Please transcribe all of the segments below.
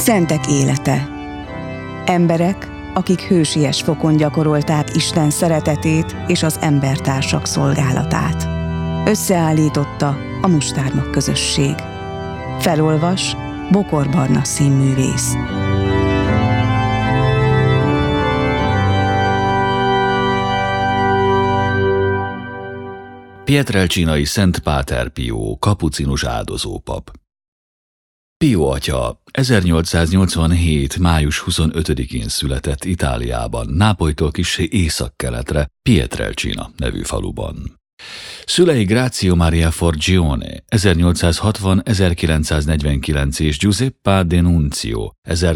Szentek élete. Emberek, akik hősies fokon gyakorolták Isten szeretetét és az embertársak szolgálatát. Összeállította a Mustármag közösség. Felolvas Bokor Barna színművész. Pietrelcinai Szent Páter Pio, kapucinus áldozópap. Pio atya 1887. május 25-én született Itáliában, Nápolytól kissé északkeletre, Pietrelcina nevű faluban. Szülei Grazio Maria Forgione 1860-1949 és Giuseppa D'Annunzio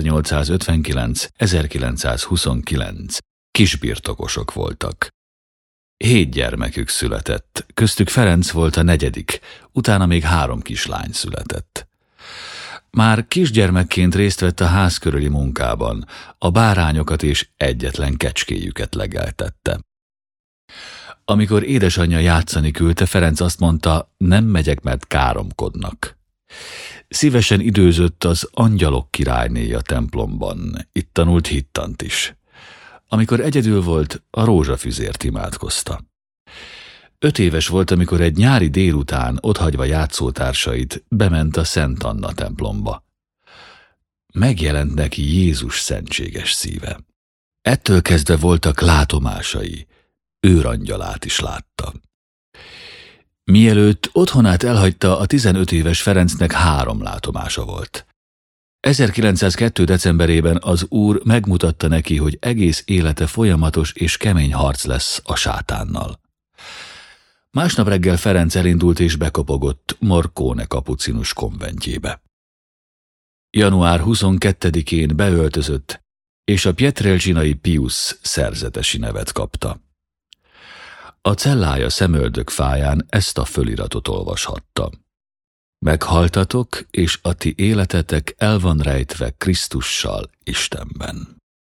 1859-1929 kisbirtokosok voltak. 7 gyermekük született, köztük Ferenc volt a 4., utána még 3 kislány született. Már kisgyermekként részt vett a ház körüli munkában, a bárányokat és egyetlen kecskéjüket legeltette. Amikor édesanyja játszani küldte, Ferenc azt mondta, nem megyek, mert káromkodnak. Szívesen időzött az Angyalok királynéja templomban, itt tanult hittant is. Amikor egyedül volt, a rózsafüzért imádkozta. 5 éves volt, amikor egy nyári délután, otthagyva játszótársait, bement a Szent Anna templomba. Megjelent neki Jézus szentséges szíve. Ettől kezdve voltak látomásai, őrangyalát is látta. Mielőtt otthonát elhagyta, a 15 éves Ferencnek 3 látomása volt. 1902. decemberében az Úr megmutatta neki, hogy egész élete folyamatos és kemény harc lesz a sátánnal. Másnap reggel Ferenc elindult és bekopogott Morcone kapucinus konventjébe. Január 22-én beöltözött, és a Pietrelcinai Pius szerzetesi nevet kapta. A cellája szemöldökfáján ezt a föliratot olvashatta. Meghaltatok, és a ti életetek el van rejtve Krisztussal Istenben.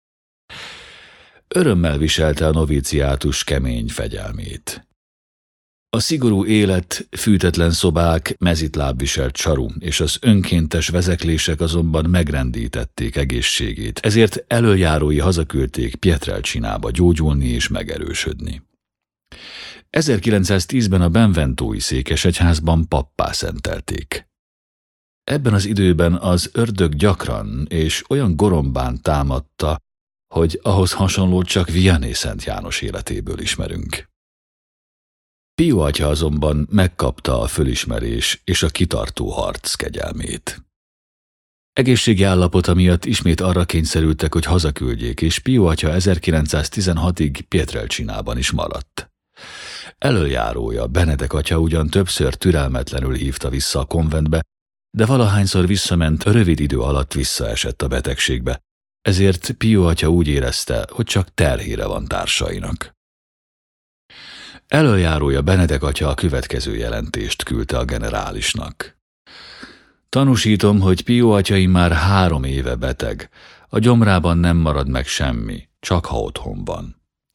Örömmel viselte a noviciátus kemény fegyelmét. A szigorú élet, fűtetlen szobák, mezitlábviselt saru és az önkéntes vezeklések azonban megrendítették egészségét, ezért elöljárói hazaküldték Pietrelcinába gyógyulni és megerősödni. 1910-ben a benventói székesegyházban pappá szentelték. Ebben az időben az ördög gyakran és olyan gorombán támadta, hogy ahhoz hasonlót csak Vianney Szent János életéből ismerünk. Pio atya azonban megkapta a fölismerés és a kitartó harc kegyelmét. Egészségi állapota miatt ismét arra kényszerültek, hogy hazaküldjék, és Pio atya 1916-ig Pietrelcinában is maradt. Elöljárója, Benedek atya ugyan többször türelmetlenül hívta vissza a konventbe, de valahányszor visszament, rövid idő alatt visszaesett a betegségbe, ezért Pio atya úgy érezte, hogy csak terhére van társainak. Elöljárója, Benedek atya a következő jelentést küldte a generálisnak. Tanúsítom, hogy Pio atya már 3 éve beteg, a gyomrában nem marad meg semmi, csak ha otthon van.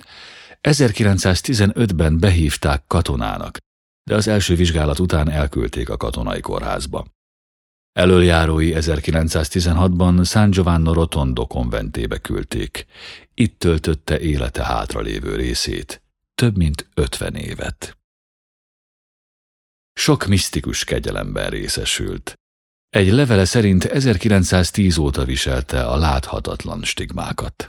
1915-ben behívták katonának, de az első vizsgálat után elküldték a katonai kórházba. Elöljárói 1916-ban San Giovanni Rotondo konventébe küldték. Itt töltötte élete hátralévő részét, több mint 50 évet. Sok misztikus kegyelemben részesült. Egy levele szerint 1910 óta viselte a láthatatlan stigmákat.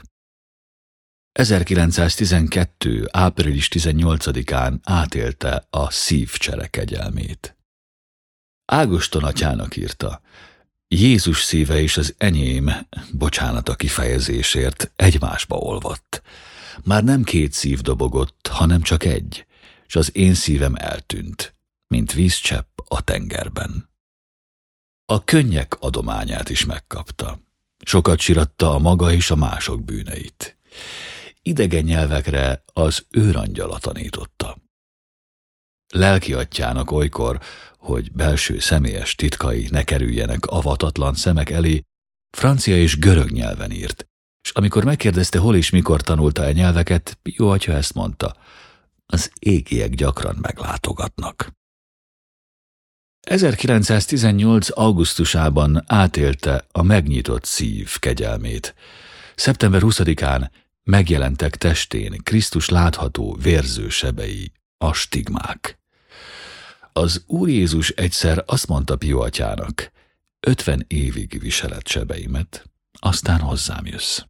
1912. április 18-án átélte a szívcsere kegyelmét. Ágoston atyának írta, Jézus szíve és az enyém, bocsánat a kifejezésért, egymásba olvadt. Már nem 2 szív dobogott, hanem csak egy, és az én szívem eltűnt, mint vízcsepp a tengerben. A könnyek adományát is megkapta. Sokat siratta a maga és a mások bűneit. Idegen nyelvekre az őrangyala tanította. Lelki atyának olykor, hogy belső személyes titkai ne kerüljenek avatatlan szemek elé, francia és görög nyelven írt, és amikor megkérdezte, hol és mikor tanulta e nyelveket, Pio atya ezt mondta, az égiek gyakran meglátogatnak. 1918. augusztusában átélte a megnyitott szív kegyelmét. Szeptember 20-án megjelentek testén Krisztus látható vérző sebei, a stigmák. Az Úr Jézus egyszer azt mondta Pio atyának: 50 évig viseled sebeimet, aztán hozzám jössz.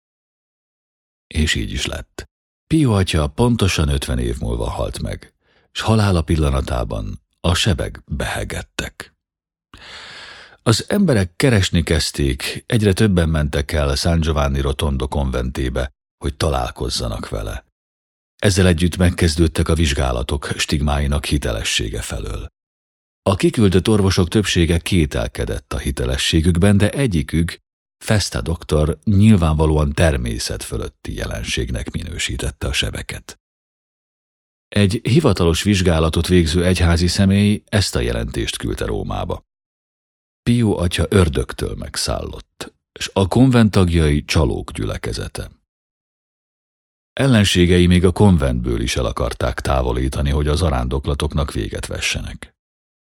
És így is lett. Pio atya pontosan 50 év múlva halt meg, s halála pillanatában a sebek behegedtek. Az emberek keresni kezdték, egyre többen mentek el San Giovanni Rotondo konventébe, hogy találkozzanak vele. Ezzel együtt megkezdődtek a vizsgálatok stigmáinak hitelessége felől. A kiküldött orvosok többsége kételkedett a hitelességükben, de egyikük, Festa doktor, nyilvánvalóan természet fölötti jelenségnek minősítette a sebeket. Egy hivatalos vizsgálatot végző egyházi személy ezt a jelentést küldte Rómába. Pio atya ördögtől megszállott, s a konvent tagjai csalók gyülekezete. Ellenségei még a konventből is el akarták távolítani, hogy az zarándoklatoknak véget vessenek.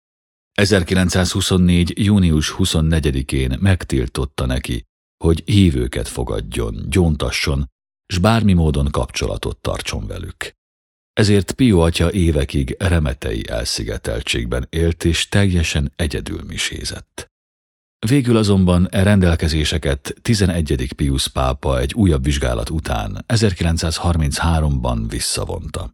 1924. június 24-én megtiltotta neki, hogy hívőket fogadjon, gyóntasson, s bármi módon kapcsolatot tartson velük. Ezért Pio atya évekig remetei elszigeteltségben élt és teljesen egyedül misézett. Végül azonban rendelkezéseket 11. Pius pápa egy újabb vizsgálat után 1933-ban visszavonta.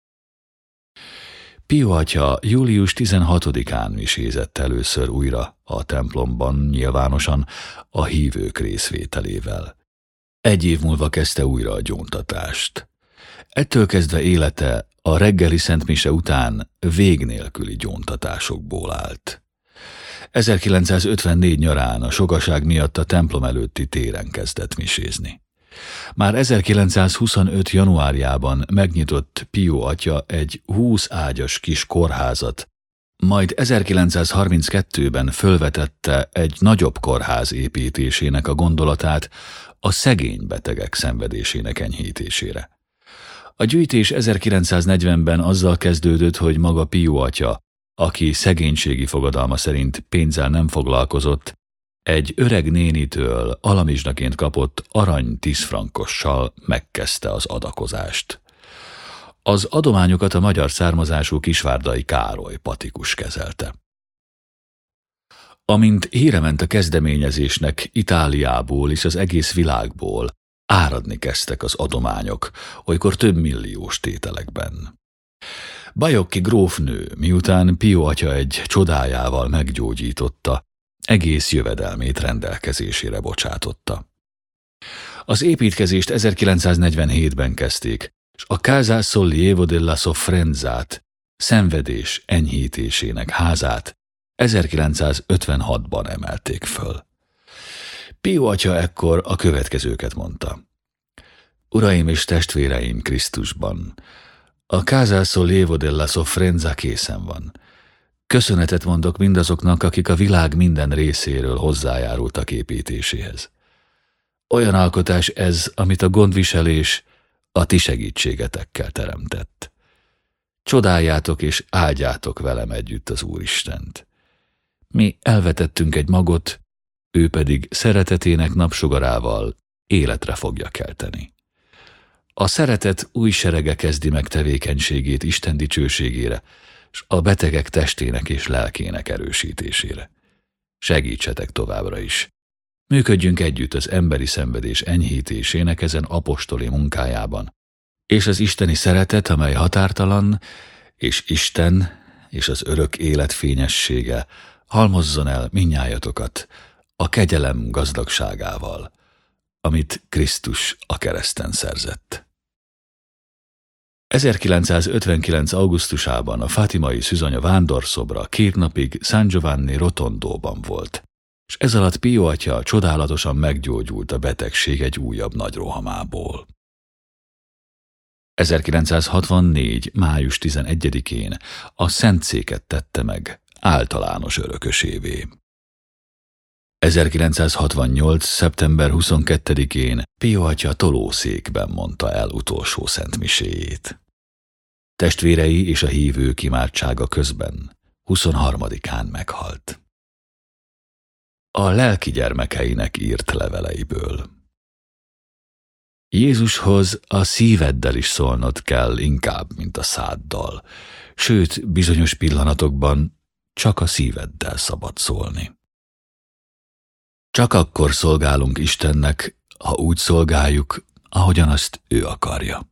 Pio atya július 16-án misézett először újra a templomban nyilvánosan a hívők részvételével. Egy év múlva kezdte újra a gyóntatást. Ettől kezdve élete a reggeli szentmise után vég nélküli gyóntatásokból állt. 1954 nyarán a sokaság miatt a templom előtti téren kezdett misézni. Már 1925. januárjában megnyitott Pio atya egy 20 ágyas kis kórházat, majd 1932-ben fölvetette egy nagyobb kórház építésének a gondolatát a szegény betegek szenvedésének enyhítésére. A gyűjtés 1940-ben azzal kezdődött, hogy maga Pio atya, aki szegénységi fogadalma szerint pénzzel nem foglalkozott, egy öreg nénitől alamizsnaként kapott arany 10 frankossal megkezdte az adakozást. Az adományokat a magyar származású Kisvárdai Károly patikus kezelte. Amint híre ment a kezdeményezésnek Itáliából és az egész világból, áradni kezdtek az adományok, olykor több milliós tételekben. Bajocchi grófnő, miután Pio atya egy csodájával meggyógyította, egész jövedelmét rendelkezésére bocsátotta. Az építkezést 1947-ben kezdték, és a Casa Sollievo della Sofferenza-t, szenvedés enyhítésének házát 1956-ban emelték föl. Pio atya ekkor a következőket mondta: Uraim és testvéreim Krisztusban, a Casa Sollievo della Sofferenza készen van. Köszönetet mondok mindazoknak, akik a világ minden részéről hozzájárultak építéséhez. Olyan alkotás ez, amit a gondviselés a ti segítségetekkel teremtett. Csodáljátok és áldjátok velem együtt az Úristent. Mi elvetettünk egy magot, ő pedig szeretetének napsugarával életre fogja kelteni. A szeretet új serege kezdi meg tevékenységét Isten dicsőségére, s a betegek testének és lelkének erősítésére. Segítsetek továbbra is. Működjünk együtt az emberi szenvedés enyhítésének ezen apostoli munkájában, és az isteni szeretet, amely határtalan, és Isten és az örök élet fényessége halmozzon el mindnyájatokat a kegyelem gazdagságával, amit Krisztus a kereszten szerzett. 1959. augusztusában a fátimai szűzanya vándorszobra 2 napig San Giovanni Rotondóban volt, és ez alatt Pio atya csodálatosan meggyógyult a betegség egy újabb nagy rohamából. 1964. május 11-én a szentszéket tette meg általános örökösévé. 1968. szeptember 22-én Pio atya tolószékben mondta el utolsó szentmiséjét. Testvérei és a hívők imádsága közben 23-án meghalt. A lelki gyermekeinek írt leveleiből. Jézushoz a szíveddel is szólnod kell inkább, mint a száddal, sőt, bizonyos pillanatokban csak a szíveddel szabad szólni. Csak akkor szolgálunk Istennek, ha úgy szolgáljuk, ahogyan azt ő akarja.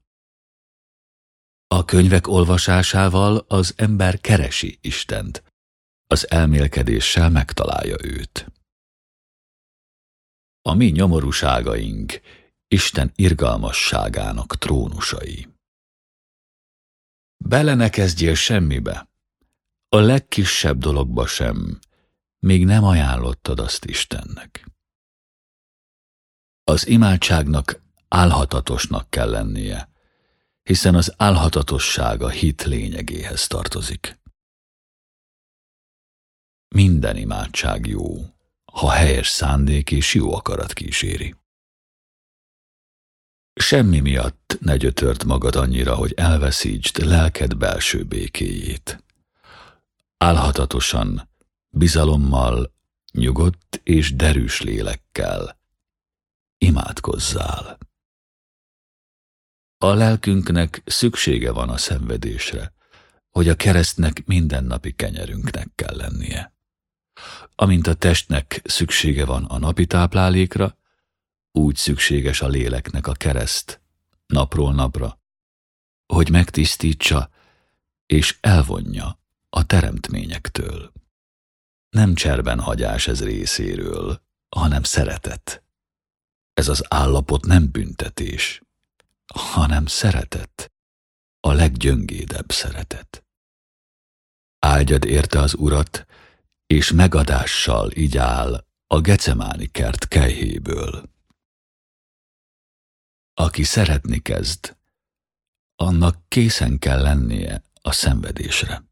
A könyvek olvasásával az ember keresi Istent, az elmélkedéssel megtalálja őt. A mi nyomorúságaink Isten irgalmasságának trónusai. Bele ne kezdjél semmibe, a legkisebb dologba sem, még nem ajánlottad azt Istennek. Az imádságnak álhatatosnak kell lennie, hiszen az álhatatosság a hit lényegéhez tartozik. Minden imádság jó, ha helyes szándék és jó akarat kíséri. Semmi miatt ne gyötörd magad annyira, hogy elveszítsd lelked belső békéjét. Álhatatosan, bizalommal, nyugodt és derűs lélekkel imádkozzál. A lelkünknek szüksége van a szenvedésre, hogy a keresztnek mindennapi kenyerünknek kell lennie. Amint a testnek szüksége van a napi táplálékra, úgy szükséges a léleknek a kereszt napról napra, hogy megtisztítsa és elvonja a teremtményektől. Nem cserbenhagyás ez részéről, hanem szeretet. Ez az állapot nem büntetés, hanem szeretet, a leggyöngédebb szeretet. Áldjad érte az Urat, és megadással igyál a Gecemáni kert kelyhéből. Aki szeretni kezd, annak készen kell lennie a szenvedésre.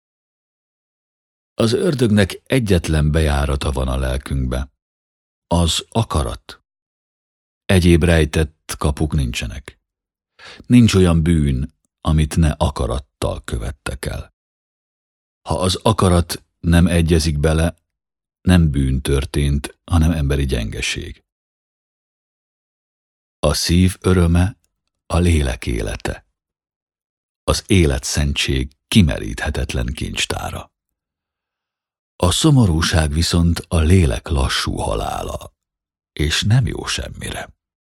Az ördögnek egyetlen bejárata van a lelkünkbe, az akarat. Egyéb rejtett kapuk nincsenek. Nincs olyan bűn, amit ne akarattal követtek el. Ha az akarat nem egyezik bele, nem bűn történt, hanem emberi gyengeség. A szív öröme a lélek élete. Az életszentség kimeríthetetlen kincstára. A szomorúság viszont a lélek lassú halála, és nem jó semmire.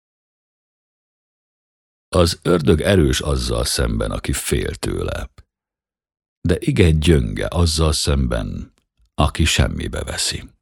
Az ördög erős azzal szemben, aki fél tőle, de igen gyönge azzal szemben, aki semmibe veszi.